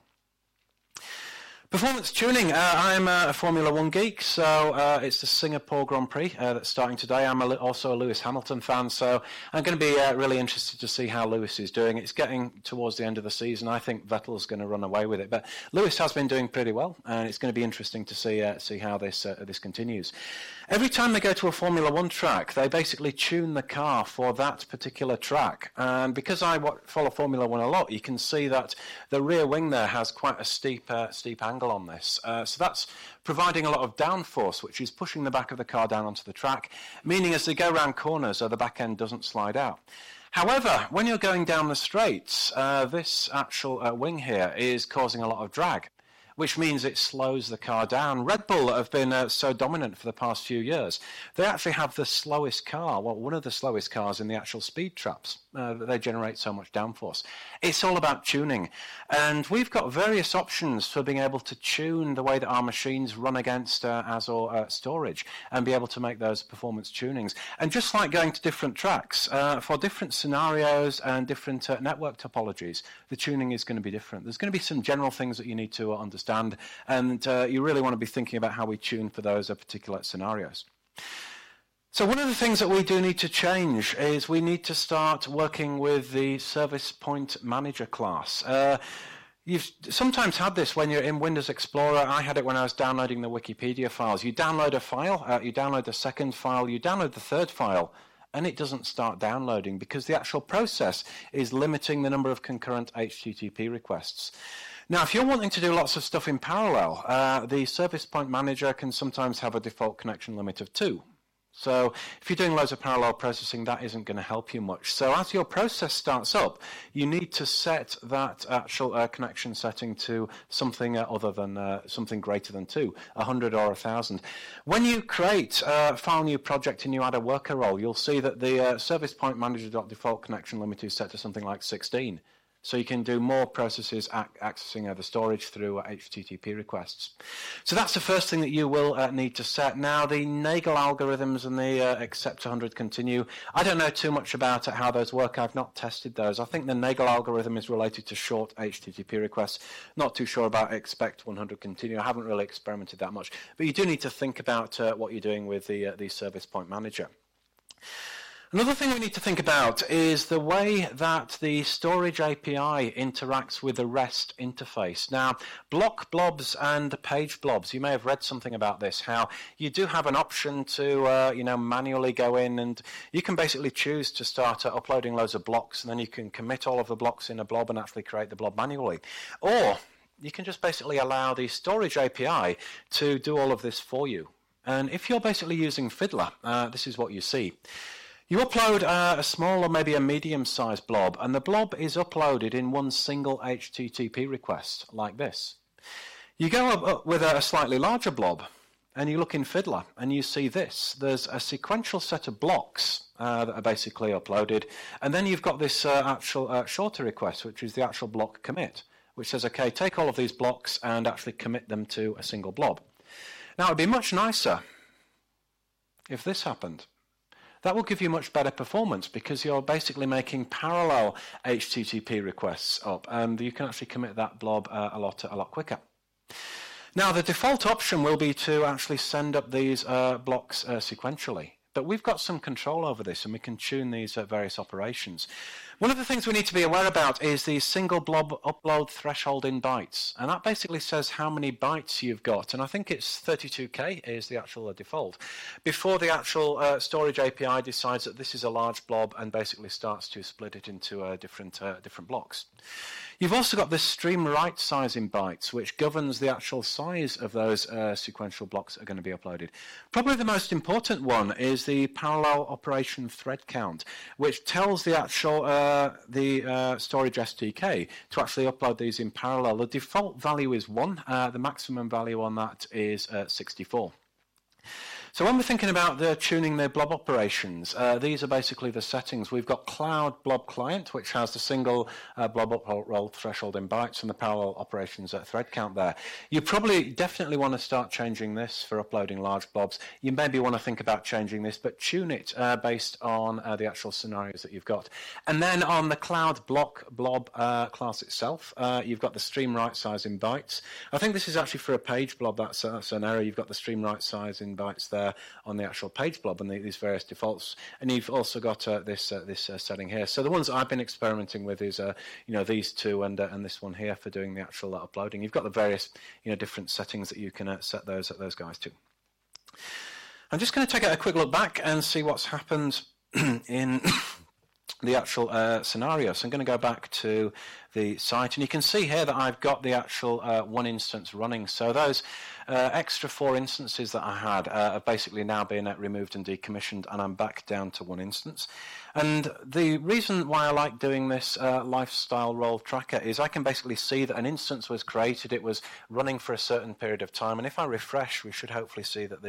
Performance tuning. I'm a Formula One geek, so it's the Singapore Grand Prix that's starting today. I'm also a Lewis Hamilton fan, so I'm going to be really interested to see how Lewis is doing. It's getting towards the end of the season. I think Vettel's going to run away with it, but Lewis has been doing pretty well, and it's going to be interesting to see how this continues. Every time they go to a Formula One track, they basically tune the car for that particular track. And because I follow Formula One a lot, you can see that the rear wing there has quite a steep angle on this. So that's providing a lot of downforce, which is pushing the back of the car down onto the track, meaning as they go around corners, the back end doesn't slide out. However, when you're going down the straights, this actual wing here is causing a lot of drag, which means it slows the car down. Red Bull have been so dominant for the past few years. They actually have the slowest car, one of the slowest cars in the actual speed traps. They generate so much downforce. It's all about tuning. And we've got various options for being able to tune the way that our machines run against Azure storage and be able to make those performance tunings. And just like going to different tracks, for different scenarios and different network topologies, the tuning is going to be different. There's going to be some general things that you need to understand, and you really want to be thinking about how we tune for those particular scenarios. So one of the things that we do need to change is we need to start working with the Service Point Manager class. You've sometimes had this when you're in Windows Explorer. I had it when I was downloading the Wikipedia files. You download a file, you download the second file, you download the third file, and it doesn't start downloading because the actual process is limiting the number of concurrent HTTP requests. Now, if you're wanting to do lots of stuff in parallel, the Service Point Manager can sometimes have a default connection limit of 2. So if you're doing loads of parallel processing, that isn't going to help you much. So as your process starts up, you need to set that actual connection setting to something other than something greater than 2, 100 or 1,000. When you create a file new project and you add a worker role, you'll see that the Service Point Manager.default connection limit is set to something like 16. So you can do more processes accessing the storage through HTTP requests. So that's the first thing that you will need to set. Now, the Nagel algorithms and the accept 100 continue, I don't know too much about how those work. I've not tested those. I think the Nagel algorithm is related to short HTTP requests. Not too sure about expect 100 continue. I haven't really experimented that much. But you do need to think about what you're doing with the service point manager. Another thing we need to think about is the way that the storage API interacts with the REST interface. Now, block blobs and page blobs, you may have read something about this, how you do have an option to manually go in, and you can basically choose to start uploading loads of blocks, and then you can commit all of the blocks in a blob and actually create the blob manually. Or you can just basically allow the storage API to do all of this for you. And if you're basically using Fiddler, this is what you see. You upload a small or maybe a medium-sized blob, and the blob is uploaded in one single HTTP request, like this. You go up with a slightly larger blob, and you look in Fiddler, and you see this. There's a sequential set of blocks that are basically uploaded, and then you've got this actual shorter request, which is the actual block commit, which says, okay, take all of these blocks and actually commit them to a single blob. Now, it would be much nicer if this happened. That will give you much better performance because you're basically making parallel HTTP requests up, and you can actually commit that blob a lot quicker. Now, the default option will be to actually send up these blocks sequentially, but we've got some control over this, and we can tune these various operations. One of the things we need to be aware about is the single blob upload threshold in bytes, and that basically says how many bytes you've got, and I think it's 32K is the actual default, before the actual storage API decides that this is a large blob and basically starts to split it into different blocks. You've also got this stream write size in bytes, which governs the actual size of those sequential blocks that are going to be uploaded. Probably the most important one is the parallel operation thread count, which tells the actual storage SDK to actually upload these in parallel. The default value is 1. The maximum value on that is 64. So when we're thinking about tuning the blob operations, these are basically the settings. We've got Cloud Blob Client, which has the single blob upload threshold in bytes and the parallel operations thread count there. You probably definitely want to start changing this for uploading large blobs. You maybe want to think about changing this, but tune it based on the actual scenarios that you've got. And then on the Cloud Block Blob class itself, you've got the stream write size in bytes. I think this is actually for a page blob. That's an error. You've got the stream write size in bytes there on the actual page blob and these various defaults, and you've also got this setting here. So the ones I've been experimenting with is these two and this one here for doing the actual uploading. You've got the various different settings that you can set those guys to. I'm just going to take a quick look back and see what's happened in the actual scenario. So I'm going to go back to the site, and you can see here that I've got the actual one instance running. So those extra 4 instances that I had have basically now been removed and decommissioned, and I'm back down to 1 instance. And the reason why I like doing this lifestyle role tracker is I can basically see that an instance was created, it was running for a certain period of time, and if I refresh, we should hopefully see that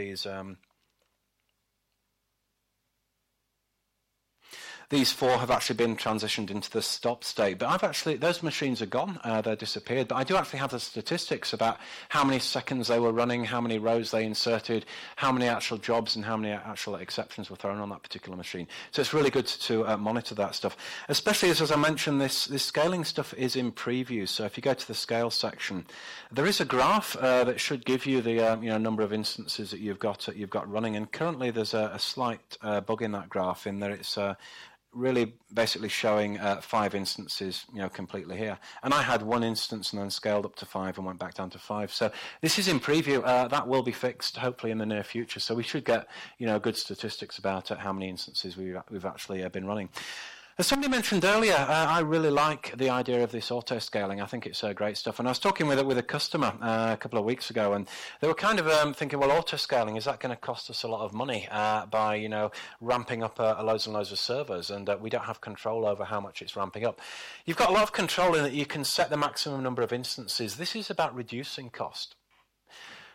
these 4 have actually been transitioned into the stop state. But those machines are gone, they're disappeared. But I do actually have the statistics about how many seconds they were running, how many rows they inserted, how many actual jobs and how many actual exceptions were thrown on that particular machine. So it's really good to monitor that stuff. Especially as I mentioned, this scaling stuff is in preview. So if you go to the scale section, there is a graph that should give you the number of instances that you've got running. And currently there's a slight bug in that graph in that it's really basically showing 5 instances, completely here. And I had 1 instance and then scaled up to 5 and went back down to 5. So this is in preview. That will be fixed hopefully in the near future. So we should get, good statistics about how many instances we've actually been running. As somebody mentioned earlier, I really like the idea of this auto-scaling. I think it's great stuff. And I was talking with a customer a couple of weeks ago, and they were kind of thinking, well, auto-scaling, is that going to cost us a lot of money by, ramping up loads and loads of servers, and we don't have control over how much it's ramping up. You've got a lot of control in that you can set the maximum number of instances. This is about reducing cost.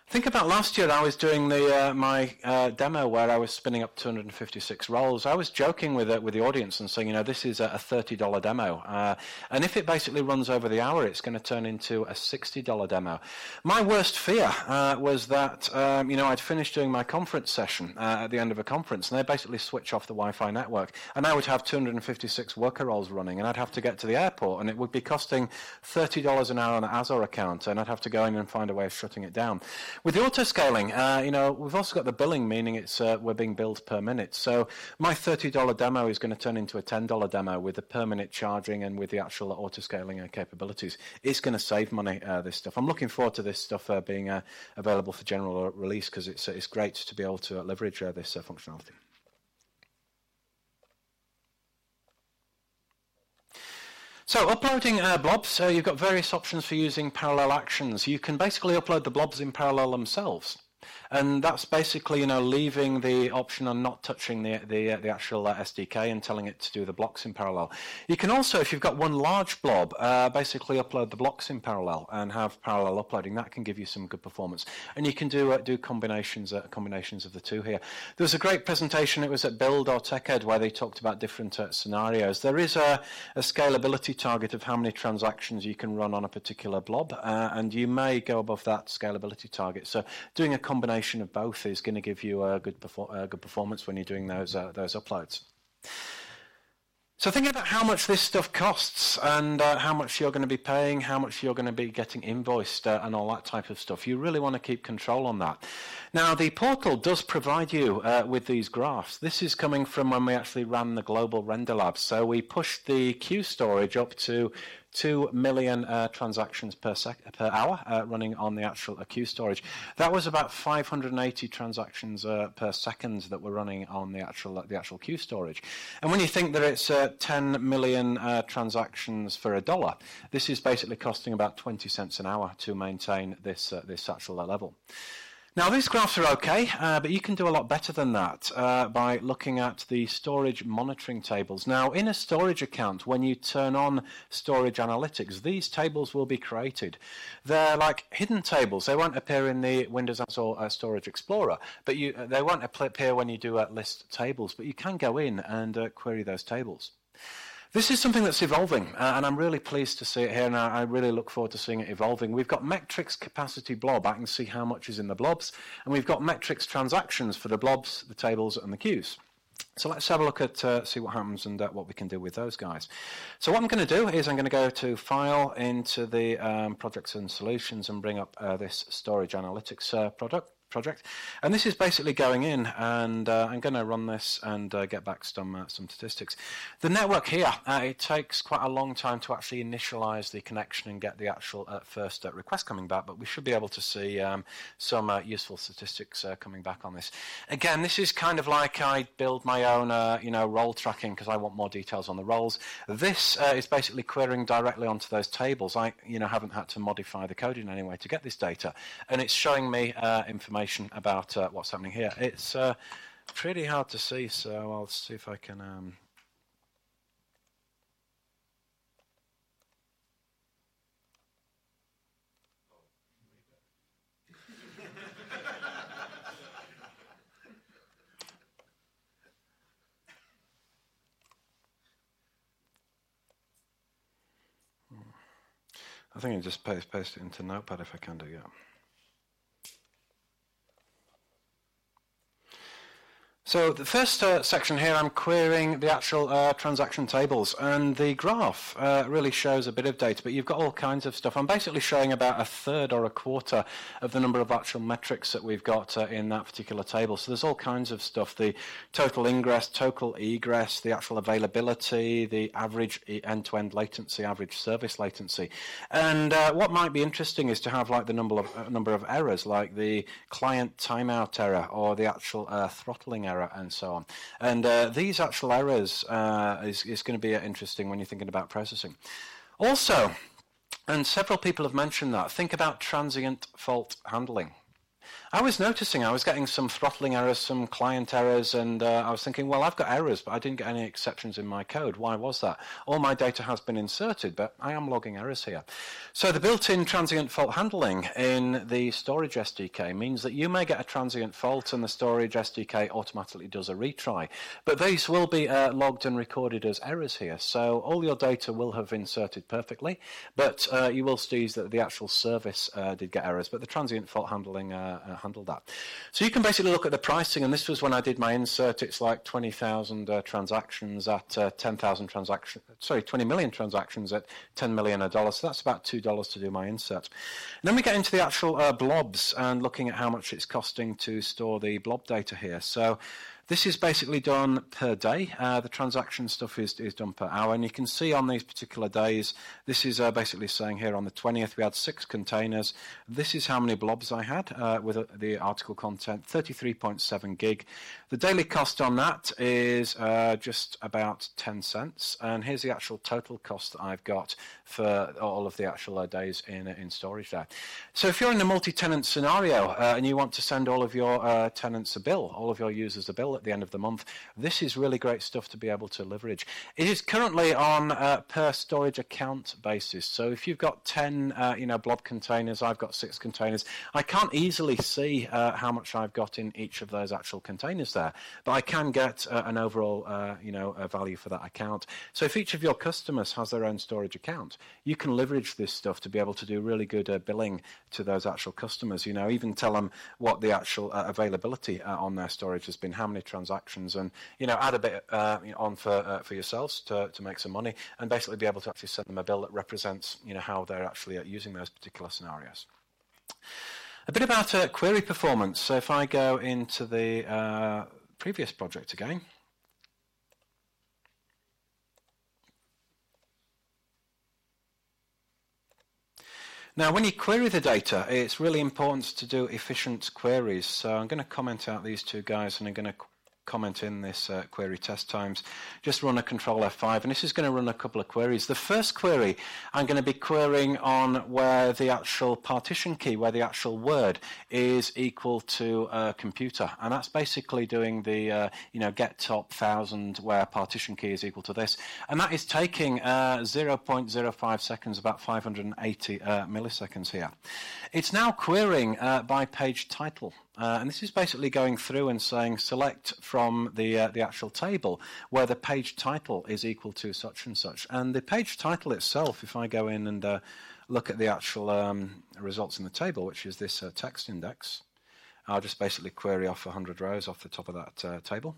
Think about last year. I was doing my demo where I was spinning up 256 rolls. I was joking with the audience and saying, this is a $30 demo, and if it basically runs over the hour, it's going to turn into a $60 demo. My worst fear was that I'd finished doing my conference session at the end of a conference, and they basically switch off the Wi-Fi network, and I would have 256 worker rolls running, and I'd have to get to the airport, and it would be costing $30 an hour on the Azure account, and I'd have to go in and find a way of shutting it down. With the auto-scaling, we've also got the billing, meaning it's we're being billed per minute. So my $30 demo is going to turn into a $10 demo with the per minute charging and with the actual auto-scaling capabilities. It's going to save money, this stuff. I'm looking forward to this stuff being available for general release because it's great to be able to leverage this functionality. So uploading blobs, you've got various options for using parallel actions. You can basically upload the blobs in parallel themselves. And that's basically, leaving the option on not touching the actual SDK and telling it to do the blocks in parallel. You can also, if you've got one large blob, basically upload the blocks in parallel and have parallel uploading. That can give you some good performance. And you can do combinations of the two here. There was a great presentation. It was at Build or TechEd where they talked about different scenarios. There is a scalability target of how many transactions you can run on a particular blob, and you may go above that scalability target. So doing a combination of both is going to give you a good performance when you're doing those uploads. So think about how much this stuff costs and how much you're going to be paying, how much you're going to be getting invoiced and all that type of stuff. You really want to keep control on that. Now, the portal does provide you with these graphs. This is coming from when we actually ran the global render labs. So we pushed the queue storage up to 2 million transactions per hour running on the actual queue storage. That was about 580 transactions per second that were running on the actual queue storage. And when you think that it's 10 million transactions for $1, this is basically costing about 20 cents an hour to maintain this actual level. Now, these graphs are okay, but you can do a lot better than that by looking at the storage monitoring tables. Now, in a storage account, when you turn on storage analytics, these tables will be created. They're like hidden tables. They won't appear in the Windows Azure Storage Explorer, but they won't appear when you do list tables, but you can go in and query those tables. This is something that's evolving, and I'm really pleased to see it here, and I really look forward to seeing it evolving. We've got metrics capacity blob. I can see how much is in the blobs, and we've got metrics transactions for the blobs, the tables, and the queues. So let's have a look at see what happens and what we can do with those guys. So what I'm going to do is I'm going to go to File, into the Projects and Solutions, and bring up this Storage Analytics project, and this is basically going in, and I'm going to run this and get back some statistics. The network here, it takes quite a long time to actually initialize the connection and get the actual first request coming back, but we should be able to see some useful statistics coming back on this. Again, this is kind of like I build my own role tracking because I want more details on the roles. This is basically querying directly onto those tables. I haven't had to modify the code in any way to get this data, and it's showing me information about what's happening here. It's pretty hard to see, so I'll see if I can I think I just paste it into Notepad if I can do, yeah. So the first section here, I'm querying the actual transaction tables, and the graph really shows a bit of data, but you've got all kinds of stuff. I'm basically showing about a third or a quarter of the number of actual metrics that we've got in that particular table. So there's all kinds of stuff: the total ingress, total egress, the actual availability, the average end-to-end latency, average service latency. And what might be interesting is to have like the number of errors, like the client timeout error or the actual throttling error, and so on. And these actual errors is going to be interesting when you're thinking about processing. Also, and several people have mentioned that, think about transient fault handling. I was noticing I was getting some throttling errors, some client errors, and I was thinking, well, I've got errors, but I didn't get any exceptions in my code. Why was that? All my data has been inserted, but I am logging errors here. So the built-in transient fault handling in the storage SDK means that you may get a transient fault and the storage SDK automatically does a retry. But these will be logged and recorded as errors here. So all your data will have inserted perfectly, but you will see that the actual service did get errors, but the transient fault handling handled that. So you can basically look at the pricing, and this was when I did my insert. It's like 20,000 transactions at 10,000 transactions, sorry, 20 million transactions at $10 million a dollar. So that's about $2 to do my insert. And then we get into the actual blobs and looking at how much it's costing to store the blob data here. So this is basically done per day. The transaction stuff is done per hour. And you can see on these particular days, this is basically saying here on the 20th, we had 6 containers. This is how many blobs I had with the article content, 33.7 gig. The daily cost on that is just about 10 cents. And here's the actual total cost that I've got for all of the actual days in storage there. So if you're in a multi-tenant scenario and you want to send all of your tenants a bill, all of your users a bill at the end of the month, this is really great stuff to be able to leverage. It is currently on per storage account basis. So if you've got 10 blob containers, I've got 6 containers, I can't easily see how much I've got in each of those actual containers there, but I can get an overall a value for that account. So if each of your customers has their own storage account, you can leverage this stuff to be able to do really good billing to those actual customers. Even tell them what the actual availability on their storage has been, how many transactions, and add a bit on for yourselves to make some money, and basically be able to actually send them a bill that represents how they're actually using those particular scenarios. A bit about query performance. So if I go into the previous project again. Now, when you query the data, it's really important to do efficient queries. So I'm going to comment out these two guys, and I'm going to comment in this query test times. Just run a control F5, and this is going to run a couple of queries. The first query, I'm going to be querying on where the actual partition key, where the actual word is equal to a computer, and that's basically doing the get top 1000 where partition key is equal to this, and that is taking 0.05 seconds, about 580 milliseconds here. It's now querying by page title. And this is basically going through and saying select from the actual table where the page title is equal to such and such. And the page title itself, if I go in and look at the actual results in the table, which is this text index, I'll just basically query off 100 rows off the top of that table.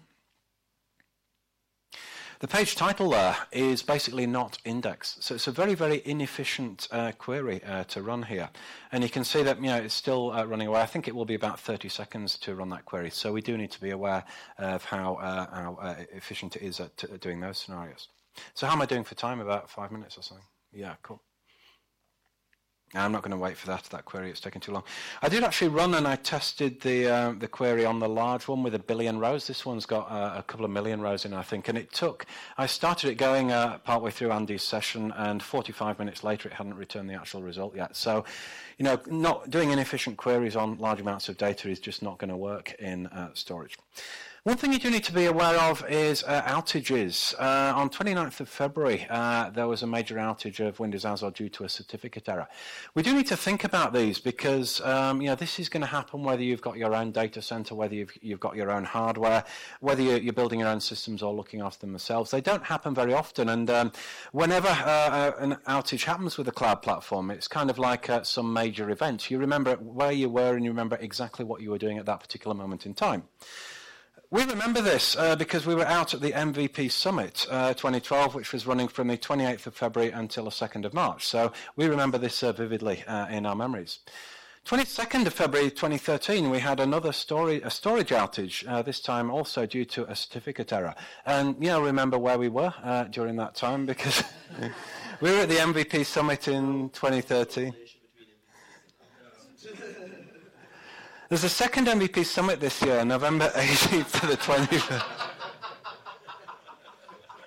The page title there is basically not indexed, so it's a very, very inefficient query to run here. And you can see that it's still running away. I think it will be about 30 seconds to run that query, so we do need to be aware of how efficient it is at doing those scenarios. So how am I doing for time? About 5 minutes or something? Yeah, cool. I'm not going to wait for that query. It's taking too long. I did actually run and I tested the query on the large one with 1 billion rows. This one's got a couple of million rows in, I think. And I started it going partway through Andy's session, and 45 minutes later it hadn't returned the actual result yet. So, not doing inefficient queries on large amounts of data is just not going to work in storage. One thing you do need to be aware of is outages. On 29th of February, there was a major outage of Windows Azure due to a certificate error. We do need to think about these because this is going to happen whether you've got your own data center, whether you've got your own hardware, whether you're building your own systems or looking after them yourselves. They don't happen very often, and whenever an outage happens with a cloud platform, it's kind of like some major event. You remember where you were and you remember exactly what you were doing at that particular moment in time. We remember this because we were out at the MVP Summit 2012, which was running from the 28th of February until the 2nd of March. So we remember this vividly in our memories. 22nd of February 2013, we had another storage outage, this time also due to a certificate error. And, remember where we were during that time because we were at the MVP Summit in 2013. There's a second MVP Summit this year, November 18th to the 20th.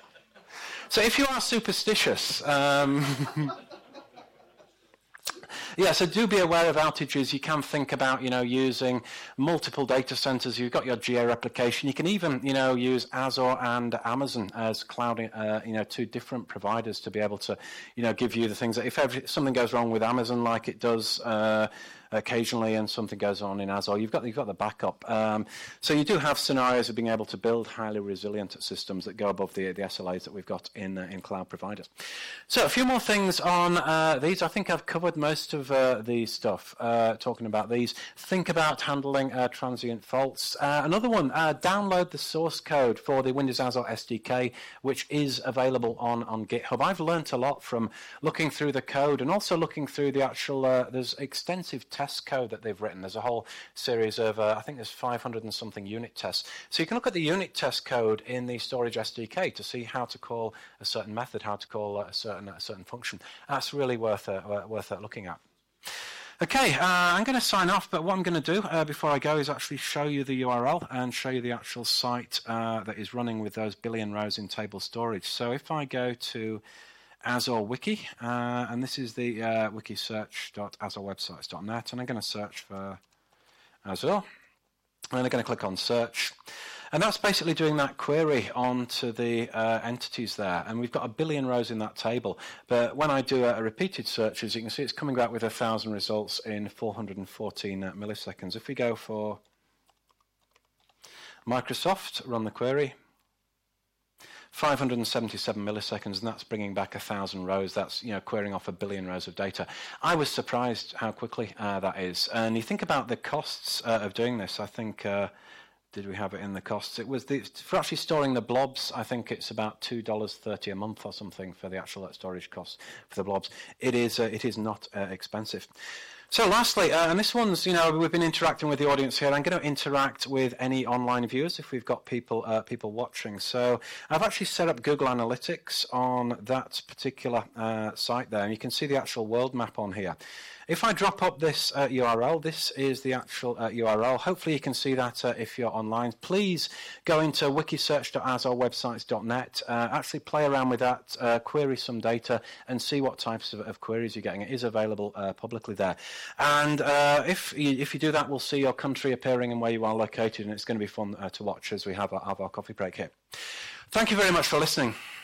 So if you are superstitious, Yeah, so do be aware of outages. You can think about, using multiple data centers. You've got your geo-replication. You can even, use Azure and Amazon as cloud, two different providers to be able to, give you the things that if something goes wrong with Amazon like it does occasionally and something goes on in Azure, you've got the backup. So you do have scenarios of being able to build highly resilient systems that go above the SLAs that we've got in cloud providers. So a few more things on these. I think I've covered most of the stuff talking about these. Think about handling transient faults. Another one, download the source code for the Windows Azure SDK, which is available on GitHub. I've learnt a lot from looking through the code and also looking through the actual, there's extensive test code that they've written. There's a whole series of, I think there's 500 and something unit tests. So you can look at the unit test code in the storage SDK to see how to call a certain method, how to call a certain function. That's really worth looking at. Okay, I'm going to sign off, but what I'm going to do before I go is actually show you the URL and show you the actual site that is running with those billion rows in table storage. So if I go to Azure Wiki, and this is the wikisearch.azurewebsites.net, and I'm going to search for Azure, and then I'm going to click on search, and that's basically doing that query onto the entities there, and we've got 1 billion rows in that table, but when I do a repeated search, as you can see, it's coming back with 1,000 results in 414 milliseconds. If we go for Microsoft, run the query, 577 milliseconds, and that's bringing back 1,000 rows. That's querying off 1 billion rows of data. I was surprised how quickly that is. And you think about the costs of doing this. I think did we have it in the costs? It was for actually storing the blobs. I think it's about $2.30 a month or something for the actual storage costs for the blobs. It is not expensive. So lastly, and this one's, we've been interacting with the audience here. I'm going to interact with any online viewers if we've got people watching. So I've actually set up Google Analytics on that particular site there, and you can see the actual world map on here. If I drop up this URL, this is the actual URL. Hopefully you can see that if you're online. Please go into wikisearch.azurewebsites.net, actually play around with that, query some data, and see what types of queries you're getting. It is available publicly there. And if you do that, we'll see your country appearing and where you are located, and it's going to be fun to watch as we have our coffee break here. Thank you very much for listening.